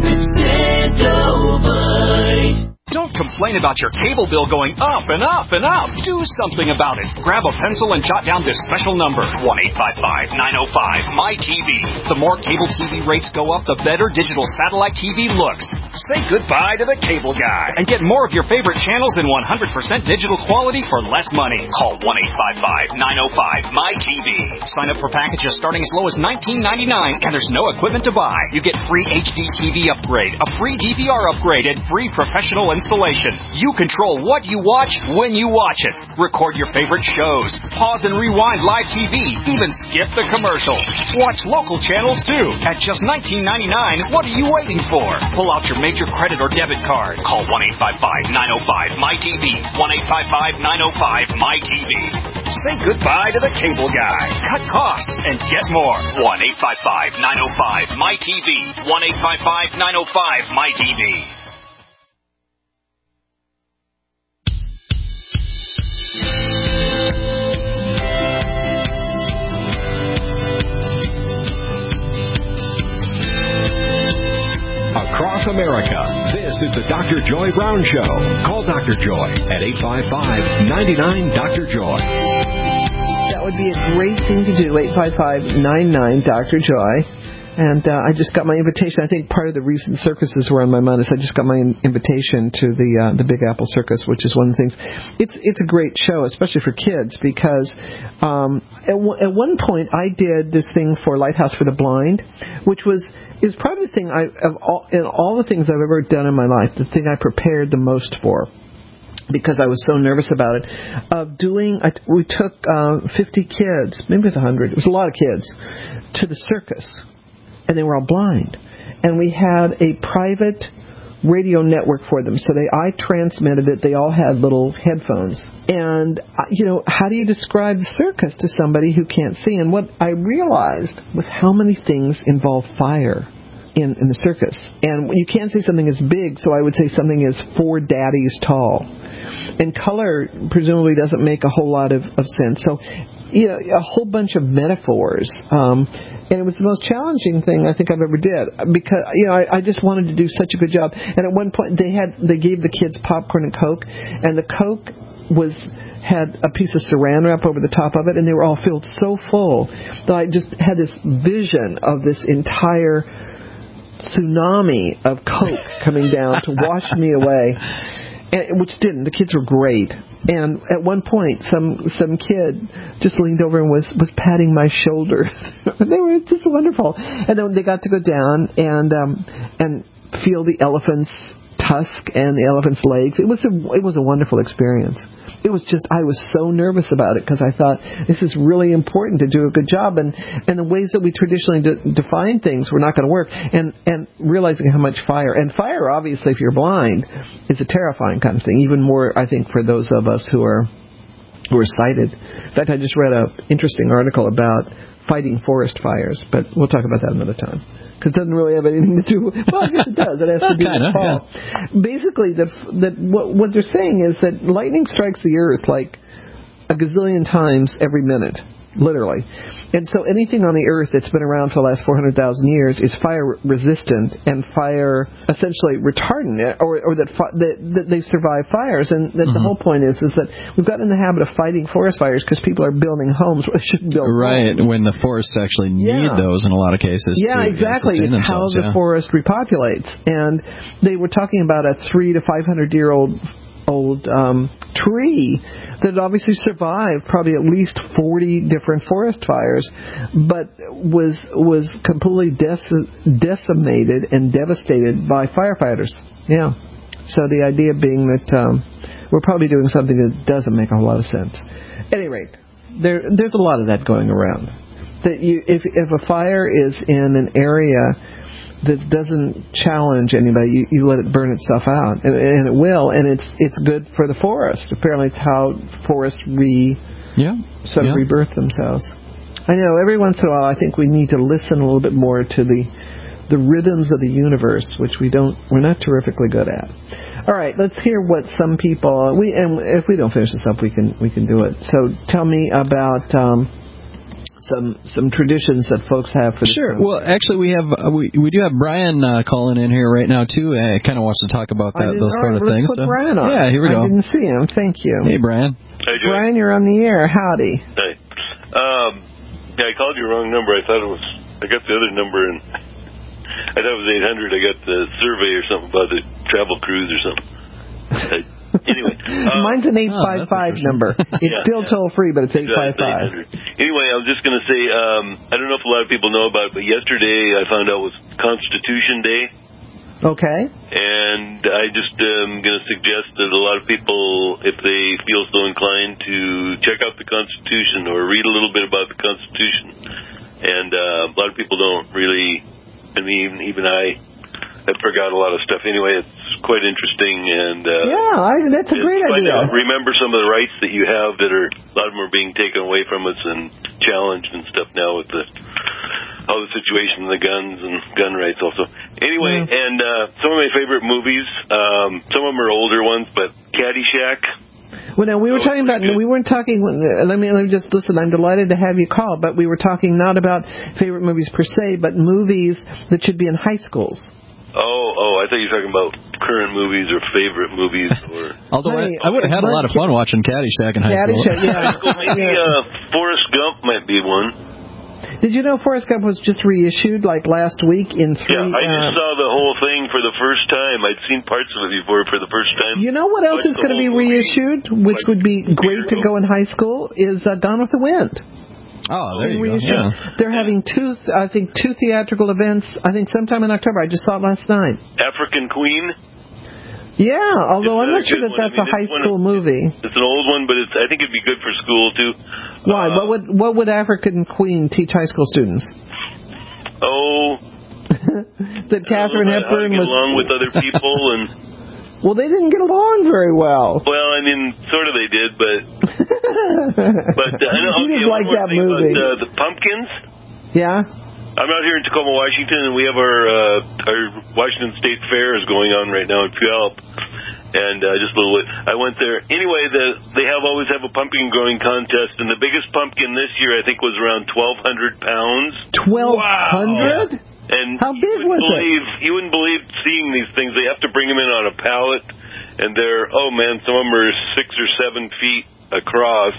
Extendovite. Don't complain about your cable bill going up and up and up. Do something about it. Grab a pencil and jot down this special number, one eight five five, nine oh five, M Y T V. The more cable T V rates go up, the better digital satellite T V looks. Say goodbye to the cable guy and get more of your favorite channels in one hundred percent digital quality for less money. Call one eight five five, nine oh five, M Y T V. Sign up for packages starting as low as nineteen ninety-nine, and there's no equipment to buy. You get free H D T V upgrade, a free D V R upgrade, and free professional installation. You control what you watch when you watch it. Record your favorite shows. Pause and rewind live T V. Even skip the commercials. Watch local channels too. At just nineteen ninety-nine, what are you waiting for? Pull out your major credit or debit card. Call one eight five five, nine oh five, M Y T V. one eight five five, nine oh five, M Y T V. Say goodbye to the cable guy. Cut costs and get more. one eight five five, nine oh five, M Y T V. one eight five five, nine oh five, M Y T V. Across America, this is the Doctor Joy Brown Show. Call Doctor Joy at eight five five, nine nine, Doctor Joy. That would be a great thing to do, eight five five, nine nine, Doctor Joy. And uh, I just got my invitation. I think part of the reason circuses were on my mind is I just got my invitation to the uh, the Big Apple Circus, which is one of the things. It's it's a great show, especially for kids, because um, at, w- at one point I did this thing for Lighthouse for the Blind, which was is probably the thing I of all in all the things I've ever done in my life, the thing I prepared the most for, because I was so nervous about it. Of doing, I, we took uh, fifty kids, maybe it was one hundred. It was a lot of kids to the circus. And they were all blind. And we had a private radio network for them. So they, I transmitted it. They all had little headphones. And, uh, you know, how do you describe the circus to somebody who can't see? And what I realized was how many things involve fire in, in the circus. And you can't say something is big, so I would say something is four daddies tall. And color presumably doesn't make a whole lot of, of sense. So, you know, a whole bunch of metaphors. Um, and it was the most challenging thing I think I've ever did because, you know, I, I just wanted to do such a good job. And at one point they had they gave the kids popcorn and Coke, and the Coke was had a piece of saran wrap over the top of it, and they were all filled so full that I just had this vision of this entire tsunami of Coke coming down to wash me away. And, which didn't. The kids were great. And at one point, some some kid just leaned over and was, was patting my shoulder. They were just wonderful. And then they got to go down and um, and feel the elephant's tusk and the elephant's legs. It was a it was a wonderful experience. It was just, I was so nervous about it because I thought this is really important to do a good job, and, and the ways that we traditionally de- define things were not going to work, and, and realizing how much fire, and fire obviously if you're blind is a terrifying kind of thing, even more I think for those of us who are who are sighted. In fact, I just read an interesting article about fighting forest fires, but we'll talk about that another time. Because it doesn't really have anything to do with... Well, I guess it does. It has to do with fall. Yeah. Basically, the, the, what, what they're saying is that lightning strikes the earth like a gazillion times every minute, literally. And so anything on the earth that's been around for the last four hundred thousand years is fire resistant and fire essentially retardant, or, or that, fi- that, that they survive fires. And that mm-hmm. the whole point is is that we've gotten in the habit of fighting forest fires because people are building homes where they shouldn't build right, homes. Right, when the forests actually need yeah. those in a lot of cases. Yeah, to exactly. sustain It's how themselves, the yeah. forest repopulates. And they were talking about a three to five hundred year old old um, tree that obviously survived probably at least forty different forest fires, but was was completely dec- decimated and devastated by firefighters. Yeah. So the idea being that um, we're probably doing something that doesn't make a whole lot of sense. At any rate, there there's a lot of that going around. That you, if if a fire is in an area that doesn't challenge anybody, you, you let it burn itself out, and, and it will, and it's it's good for the forest. Apparently, it's how forests re yeah sort of yeah. rebirth themselves. I know every once in a while, I think we need to listen a little bit more to the the rhythms of the universe, which we don't we're not terrifically good at. All right, let's hear what some people we and if we don't finish this up, we can we can do it. So tell me about. Um, Some some traditions that folks have for the sure. show. Well, actually, we have uh, we we do have Brian uh, calling in here right now too. Uh, kind of wants to talk about that, those sort right, of things. Let's put so, Brian on. Yeah, here we I go. I didn't see him. Thank you. Hey, Brian. Hey, Joey. Brian, you're on the air. Howdy. Hey. Um, yeah, I called you the wrong number. I thought it was. I got the other number, and I thought it was eight hundred. I got the survey or something about the travel cruise or something. I, Anyway, um, mine's an eight five five oh, number. It's yeah, still yeah. toll free, but it's eight five five. Anyway, I was just going to say, um, I don't know if a lot of people know about it, but yesterday I found out was Constitution Day. Okay. And I just am going to suggest that a lot of people, if they feel so inclined, to check out the Constitution or read a little bit about the Constitution. And uh, a lot of people don't really. I mean, even I. I forgot a lot of stuff. Anyway, it's quite interesting, and uh, yeah, I, that's a great idea. Out, remember some of the rights that you have that are a lot of them are being taken away from us and challenged and stuff now with the all the situation, the guns and gun rights also. Anyway, yeah. and uh, some of my favorite movies. Um, some of them are older ones, but Caddyshack. Well, now we were talking about. Good. We weren't talking. Uh, let me let me just listen. I'm delighted to have you call, but we were talking not about favorite movies per se, but movies that should be in high schools. Oh, oh! I thought you were talking about current movies or favorite movies, or. Although Honey, I, I would have had a lot of fun watching Caddyshack in high Caddyshack, school. Yeah. Maybe uh, Forrest Gump might be one. Did you know Forrest Gump was just reissued like last week in three? Yeah, I just uh, saw the whole thing for the first time. I'd seen parts of it before for the first time. You know what else is going to be reissued, which like would be great to go in high school, is uh, Gone with the Wind. Oh, there you go. Yeah. They're having two, I think, two theatrical events, I think sometime in October. I just saw it last night. African Queen? Yeah, although I'm not sure that that's I mean, a high school of, movie. It's an old one, but it's, I think it'd be good for school, too. Why? Uh, what would what would African Queen teach high school students? Oh, that Katharine uh, Hepburn how to get was along with other people and. Well, they didn't get along very well. Well, I mean, sort of they did, but but uh, I know. You Okay, didn't one like more that thing movie. about uh, the pumpkins. Yeah. I'm out here in Tacoma, Washington, and we have our uh, our Washington State Fair is going on right now in Puyallup. And uh, just a little bit, I went there. Anyway, the, they have always have a pumpkin growing contest, and the biggest pumpkin this year I think was around twelve hundred pounds. Twelve hundred? Wow. And how big you was believe, it? You wouldn't believe seeing these things. They have to bring them in on a pallet, and they're oh man, some of them are six or seven feet across.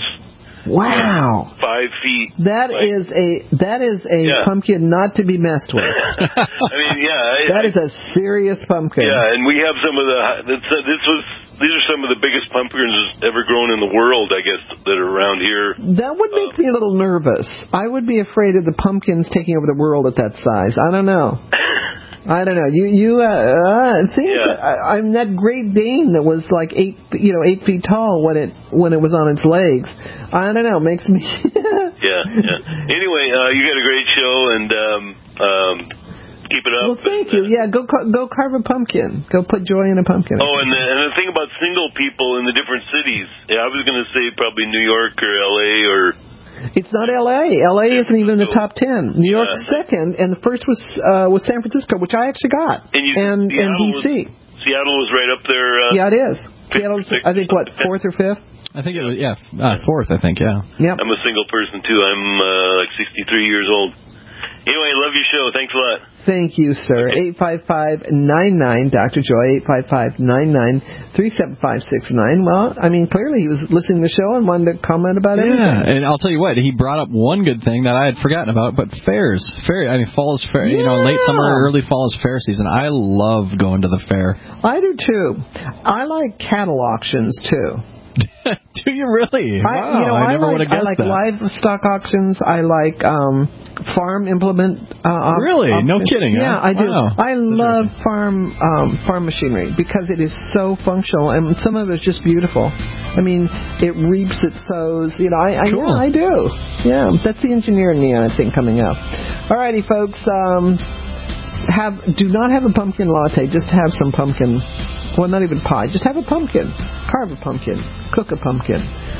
Wow. Five feet. That like, is a that is a Yeah. pumpkin not to be messed with. I mean, yeah. I, that is a serious pumpkin. Yeah, and we have some of the. This, this was. These are some of the biggest pumpkins ever grown in the world, I guess, that are around here. That would make me a little nervous. I would be afraid of the pumpkins taking over the world at that size. I don't know. I don't know. You, you, uh, uh things. Yeah. I, I'm that Great Dane that was like eight, you know, eight feet tall when it when it was on its legs. I don't know. Makes me. yeah, yeah. Anyway, uh, you got a great show, and um, um, keep it up. Well, thank you. Yeah, go go carve a pumpkin. Go put joy in a pumpkin. Oh, and the, and the thing about single people in the different cities. Yeah, I was going to say probably New York or L A or. It's not L A. L A isn't even in the top ten. New York's Yeah. second, and the first was uh, was San Francisco, which I actually got, And, you, and and D C. Was, Seattle was right up there. Uh, yeah, it is. Seattle's, I think, what, fourth or fifth? I think it was, yeah, uh, fourth, I think, yeah. Yep. I'm a single person, too. I'm uh, like sixty-three years old. Anyway, love your show. Thanks a lot. Thank you, sir. eight five five nine nine, Doctor Joy, eight five five nine nine three seven five six nine. Well, I mean, clearly he was listening to the show and wanted to comment about yeah, everything. and I'll tell you what, he brought up one good thing that I had forgotten about, but fairs. Fair, I mean, fall is fair, yeah. you know, late summer, early fall is fair season. I love going to the fair. I do, too. I like cattle auctions, too. Do you really? Wow, I, you know, I, I never like, would have guessed I like that. livestock auctions. I like um, farm implement. Uh, really? Auctions. No kidding. Yeah, huh? I do. Wow. I love farm um, farm machinery because it is so functional, and some of it is just beautiful. I mean, it reaps, it sows. You know, I I, cool. yeah, I do. Yeah, that's the engineer in me, I think, coming up. All righty, folks. Um, have do not have a pumpkin latte. Just have some pumpkin. Well, not even pie. Just have a pumpkin. Carve a pumpkin. Cook a pumpkin.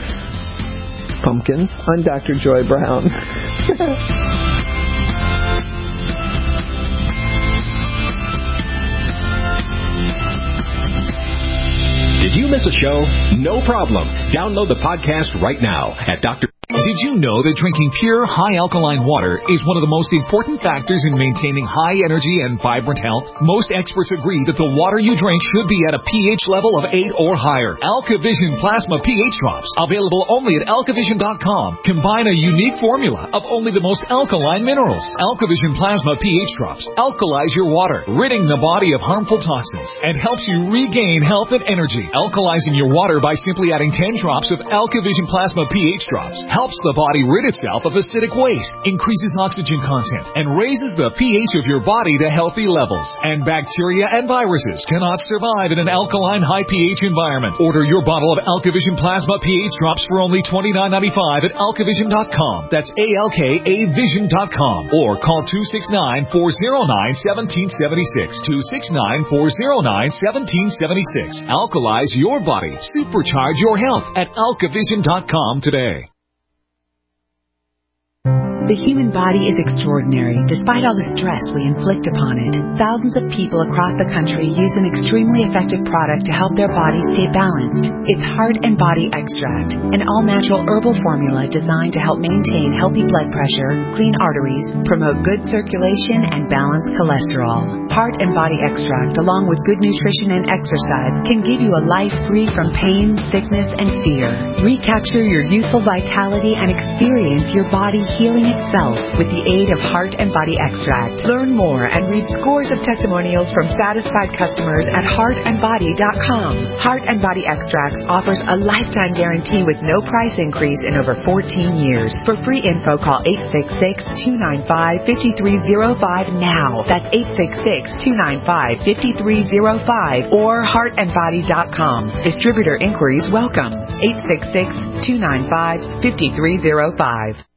Pumpkins. I'm Doctor Joy Brown. Did you miss a show? No problem. Download the podcast right now at Doctor Did you know that drinking pure, high-alkaline water is one of the most important factors in maintaining high energy and vibrant health? Most experts agree that the water you drink should be at a pH level of eight or higher. AlkaVision Plasma pH Drops, available only at alkavision dot com, combine a unique formula of only the most alkaline minerals. AlkaVision Plasma pH Drops alkalize your water, ridding the body of harmful toxins, and helps you regain health and energy. Alkalizing your water by simply adding ten drops of AlkaVision Plasma pH Drops helps the body rid itself of acidic waste, increases oxygen content, and raises the pH of your body to healthy levels. And bacteria and viruses cannot survive in an alkaline high pH environment. Order your bottle of AlkaVision Plasma pH Drops for only twenty-nine ninety-five at alkavision dot com. That's A L K A vision dot com. Or call two six nine, four oh nine, one seven seven six. two six nine, four oh nine, one seven seven six. Alkalize your body. Supercharge your health at alkavision dot com today. The human body is extraordinary, despite all the stress we inflict upon it. Thousands of people across the country use an extremely effective product to help their bodies stay balanced. It's Heart and Body Extract, an all-natural herbal formula designed to help maintain healthy blood pressure, clean arteries, promote good circulation, and balance cholesterol. Heart and Body Extract, along with good nutrition and exercise, can give you a life free from pain, sickness, and fear. Recapture your youthful vitality and experience your body healing itself with the aid of Heart and Body Extract. Learn more and read scores of testimonials from satisfied customers at heart and body dot com. Heart and Body Extracts offers a lifetime guarantee with no price increase in over fourteen years. For free info, call eight six six, two nine five, five three zero five now. That's eight six six, two nine five, five three zero five or heart and body dot com. Distributor inquiries welcome. eight six six, two nine five, five three zero five.